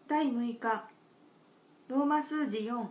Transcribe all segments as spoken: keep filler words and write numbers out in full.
だいむいか、ローマ数字よん。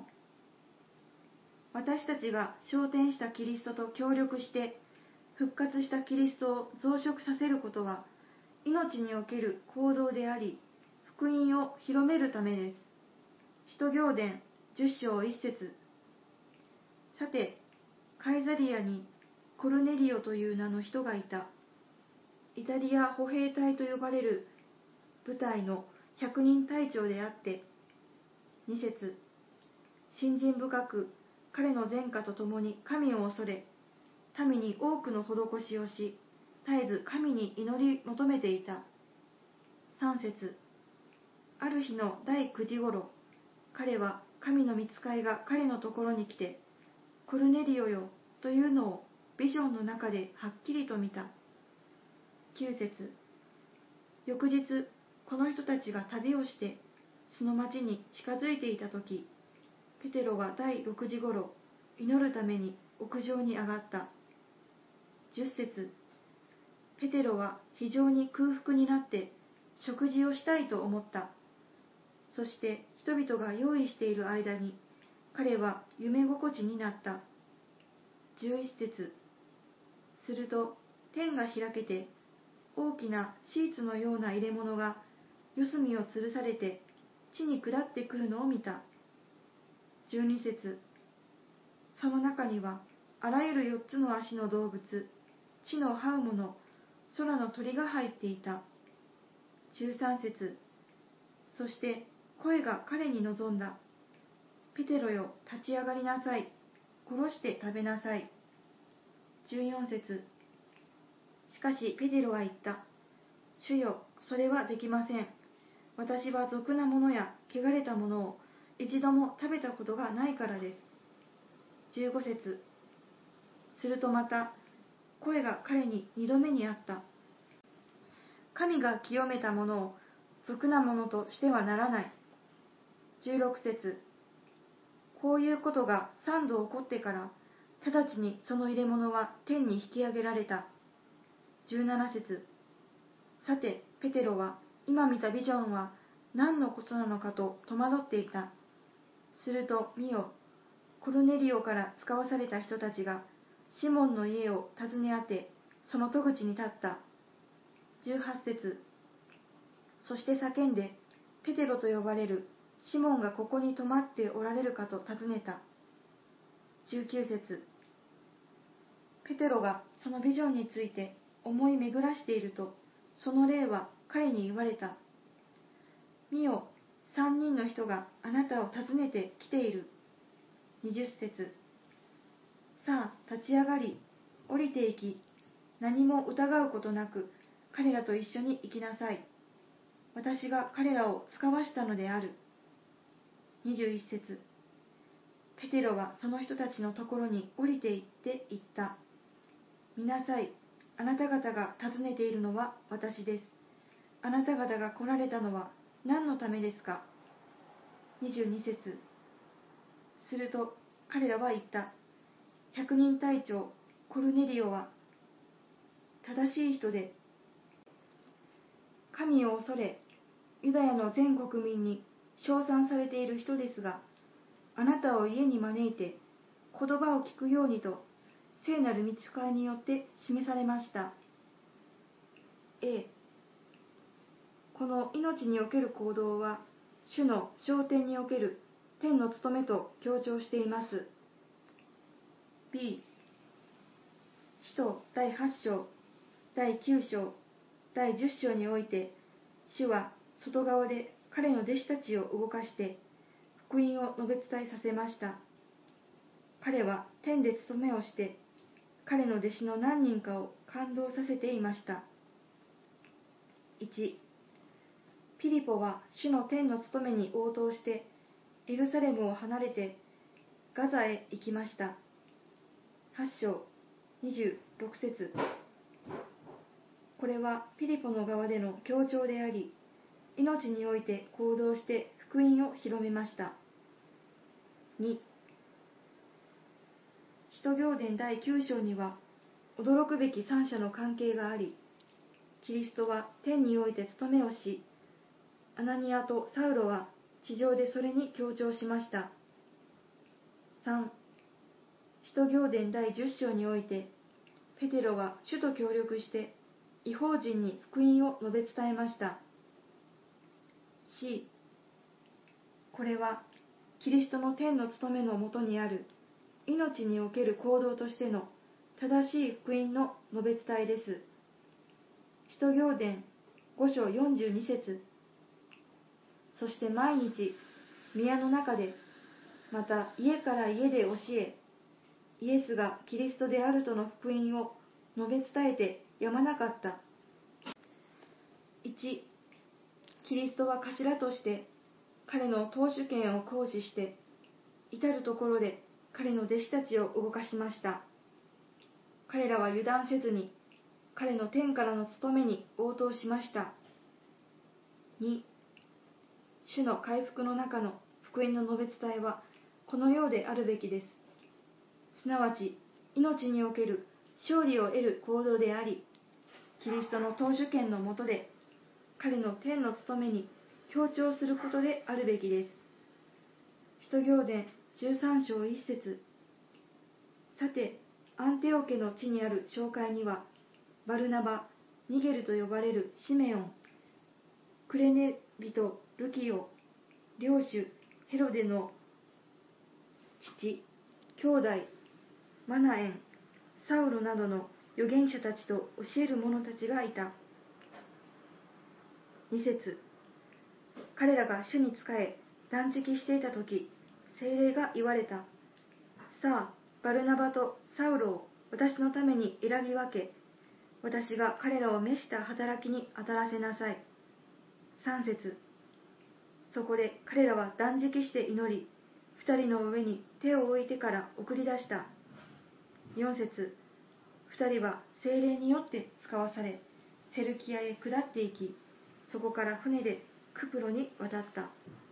私たちが昇天したキリストと協力して復活したキリストを増殖させることは命における行動であり、福音を広めるためです。使徒行伝じゅっ章いっ節。さて、カイザリアにコルネリオという名の人がいた。イタリア歩兵隊と呼ばれる部隊の百人隊長であって、に節。信心深く彼の前科とともに神を恐れ、民に多くの施しをし、絶えず神に祈り求めていた。さん節。ある日のだいくじごろ、彼は神の御使いが彼のところに来て、コルネリオよというのをビジョンの中ではっきりと見た。きゅう節。翌日、この人たちが旅をしてその町に近づいていたとき、ペテロはだいろくじごろ、祈るために屋上に上がった。じゅっ節。ペテロは非常に空腹になって食事をしたいと思った。そして人々が用意している間に彼は夢心地になった。じゅういち節。すると天が開けて、大きなシーツのような入れ物が四隅を吊るされて地に下ってくるのを見た。じゅうに節。その中にはあらゆる四つの足の動物、地の這うもの、空の鳥が入っていた。じゅうさん節。そして声が彼に望んだ。ペテロよ、立ち上がりなさい。殺して食べなさい。じゅうよん節。しかしペテロは言った。主よ、それはできません。私は俗なものや汚れたものを一度も食べたことがないからです。じゅうご節。するとまた声が彼に二度目にあった。神が清めたものを俗なものとしてはならない。じゅうろく節。こういうことが三度起こってから、直ちにその入れ物は天に引き上げられた。じゅうなな節。さて、ペテロは今見たビジョンは何のことなのかと戸惑っていた。すると見よ、コルネリオから使わされた人たちがシモンの家を訪ね当て、その戸口に立った。じゅうはち節。そして叫んで、ペテロと呼ばれるシモンがここに泊まっておられるかと尋ねた。じゅうきゅう節。ペテロがそのビジョンについて思い巡らしていると、その霊は彼に言われた。見よ、三人の人があなたを訪ねてきている。にじゅう節。さあ、立ち上がり、降りていき、何も疑うことなく彼らと一緒に行きなさい。私が彼らを使わしたのである。にじゅういち節。ペテロはその人たちのところに降りて行って言った。見なさい、あなた方が訪ねているのは私です。あなた方が来られたのは何のためですか。にじゅうに節。すると彼らは言った。百人隊長コルネリオは正しい人で、神を恐れ、ユダヤの全国民に称賛されている人ですが、あなたを家に招いて言葉を聞くようにと聖なる御使いによって示されました。A、この命における行動は主の昇天における天の務めと強調しています。B、使徒だいはち章、だいきゅう章、だいじゅっ章において、主は外側で彼の弟子たちを動かして福音を述べ伝えさせました。彼は天で務めをして彼の弟子の何人かを感動させていました。いち、ピリポは主の天の務めに応答してエルサレムを離れてガザへ行きました。はち章にじゅうろく節。これはピリポの側での強調であり、命において行動して福音を広めました。に、使徒行伝だいきゅう章には驚くべき三者の関係があり、キリストは天において務めをし、 アナニアとサウロは地上でそれに強調しました。さん. 使徒行伝第じゅっ章において、ペテロは主と協力して異邦人に福音を述べ伝えました。C. これはキリストの天の務めのもとにある命における行動としての正しい福音の述べ伝えです。使徒行伝ご章よんじゅうに節。そして毎日宮の中でまた家から家で教え、イエスがキリストであるとの福音を述べ伝えてやまなかった。いち. キリストは頭として彼の党首権を行使して至るところで彼の弟子たちを動かしました。彼らは油断せずに彼の天からの務めに応答しました。に. 主の回復の中の福音の述べ伝えはこのようであるべきです。すなわち命における勝利を得る行動であり、キリストの党首権の下で彼の天の務めに強調することであるべきです。使徒行伝じゅうさん章いち節。さて、アンテオ家の地にある教会には、バルナバ、ニゲルと呼ばれるシメオン、クレネビとルキオ、領主ヘロデの父、兄弟、マナエン、サウロなどの預言者たちと教える者たちがいた。に節。彼らが主に仕え断食していたとき、聖霊が言われた。さあ、バルナバとサウロを私のために選び分け、私が彼らを召した働きに当たらせなさい。さん節。そこで彼らは断食して祈り、二人の上に手を置いてから送り出した。よん節。二人は聖霊によって使わされ、セルキアへ下っていき、そこから船でクプロに渡った。